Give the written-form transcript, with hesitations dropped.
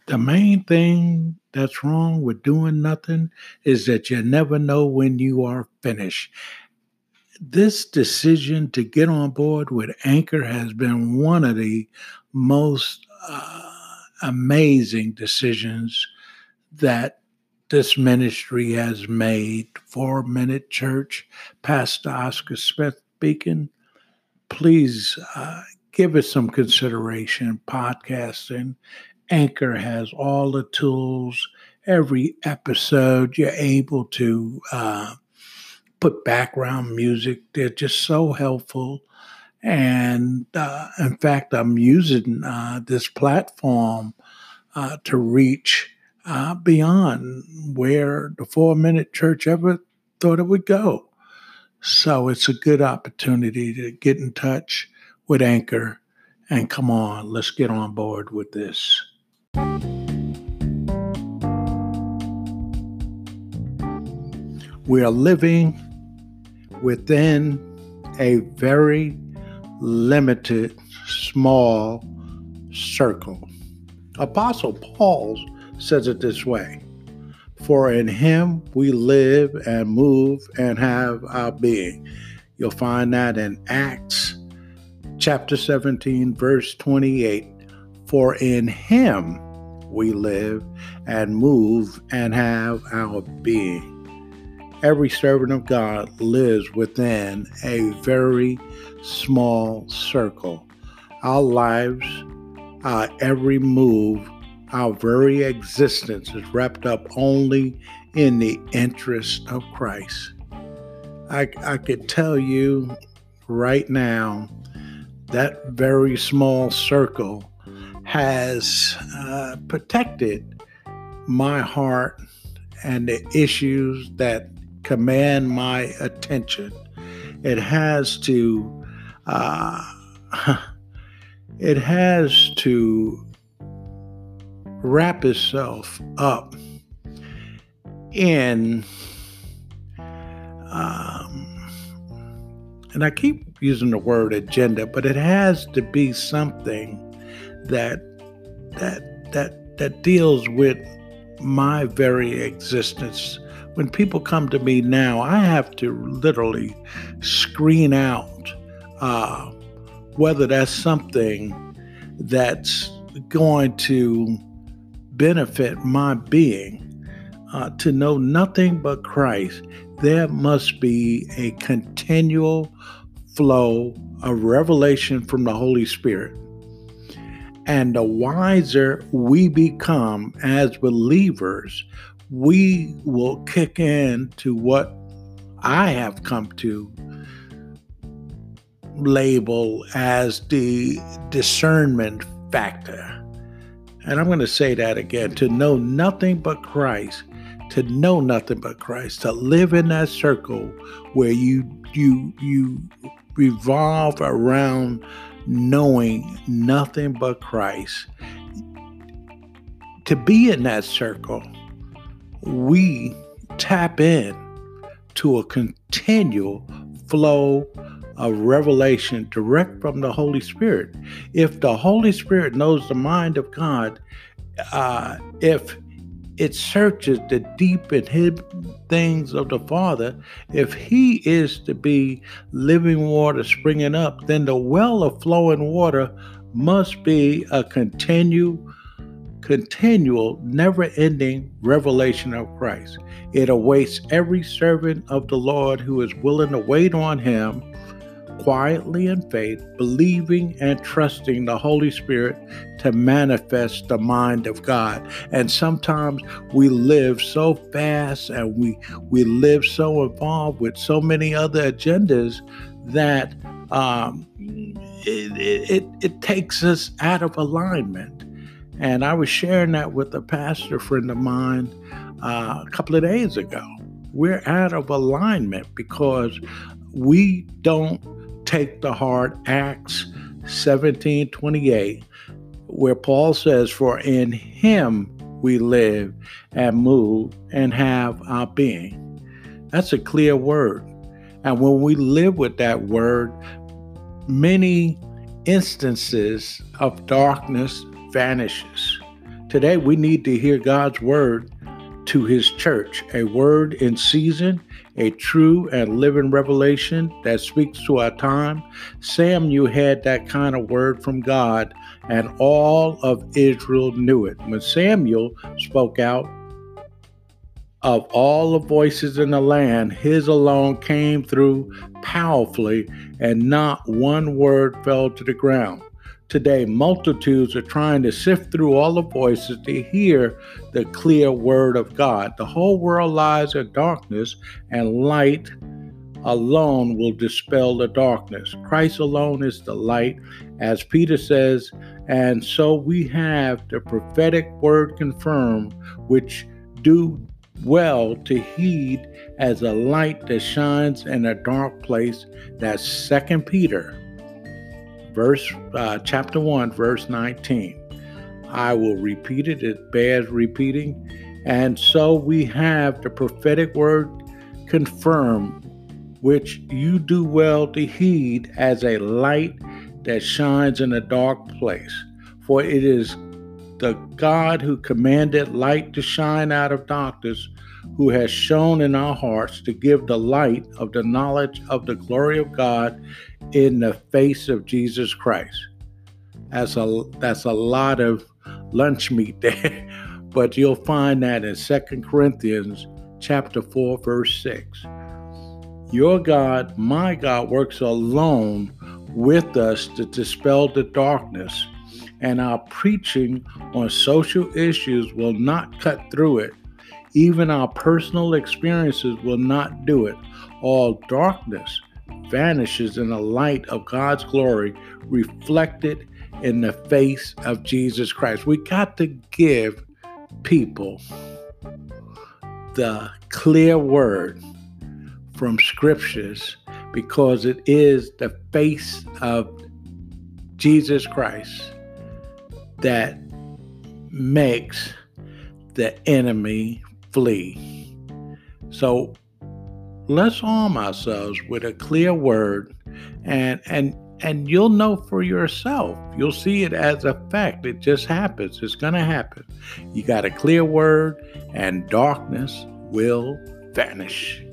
The main thing that's wrong with doing nothing is that you never know when you are finished. This decision to get on board with Anchor has been one of the most amazing decisions that this ministry has made. 4 Minute Church, Pastor Oscar Smith speaking. Please give it some consideration. Podcasting. Anchor has all the tools. Every episode, you're able to put background music. They're just so helpful. And in fact, I'm using this platform to reach beyond where the 4 Minute Church ever thought it would go. So it's a good opportunity to get in touch with Anchor. And come on, let's get on board with this. We are living within a very limited, small circle. Apostle Paul says it this way: for in him we live and move and have our being. You'll find that in Acts chapter 17, verse 28. For in him we live and move and have our being. Every servant of God lives within a very small circle. Our lives, our every move, our very existence is wrapped up only in the interest of Christ. I could tell you right now that very small circle has protected my heart and the issues that command my attention. It has to wrap itself up in and I keep using the word agenda, but it has to be something that deals with my very existence. When people come to me now, I have to literally screen out whether that's something that's going to benefit my being. To know nothing but Christ, there must be a continual flow of revelation from the Holy Spirit. And the wiser we become as believers, we will kick in to what I have come to label as the discernment factor. And I'm going to say that again: to know nothing but Christ, to know nothing but Christ, to live in that circle where you revolve around knowing nothing but Christ. To be in that circle, we tap in to a continual flow of revelation direct from the Holy Spirit. If the Holy Spirit knows the mind of God, if it searches the deep and hidden things of the Father, if he is to be living water springing up, then the well of flowing water must be a continual, never-ending revelation of Christ. It awaits every servant of the Lord who is willing to wait on him quietly in faith, believing and trusting the Holy Spirit to manifest the mind of God. And sometimes we live so fast and we live so involved with so many other agendas that it takes us out of alignment. And I was sharing that with a pastor friend of mine a couple of days ago. We're out of alignment because we don't take to heart Acts 17:28, where Paul says, for in him we live and move and have our being. That's a clear word. And when we live with that word, many instances of darkness vanishes. Today, we need to hear God's word to his church, a word in season, a true and living revelation that speaks to our time. Samuel had that kind of word from God, and all of Israel knew it. When Samuel spoke out, of all the voices in the land, his alone came through powerfully, and not one word fell to the ground. Today, multitudes are trying to sift through all the voices to hear the clear word of God. The whole world lies in darkness, and light alone will dispel the darkness. Christ alone is the light, as Peter says, and so we have the prophetic word confirmed, which do well to heed as a light that shines in a dark place. That's 2 Peter chapter 1, verse 19. I will repeat it. It bears repeating. And so we have the prophetic word confirmed, which you do well to heed as a light that shines in a dark place. For it is the God who commanded light to shine out of darkness, who has shone in our hearts to give the light of the knowledge of the glory of God in the face of Jesus Christ. That's a lot of lunch meat there, but you'll find that in 2 Corinthians chapter 4, verse 6. Your God, my God, works alone with us to dispel the darkness, and our preaching on social issues will not cut through it. Even our personal experiences will not do it. All darkness vanishes in the light of God's glory reflected in the face of Jesus Christ. We got to give people the clear word from scriptures, because it is the face of Jesus Christ that makes the enemy flee. So let's arm ourselves with a clear word, and you'll know for yourself. You'll see it as a fact. It just happens. It's going to happen. You got a clear word, and darkness will vanish.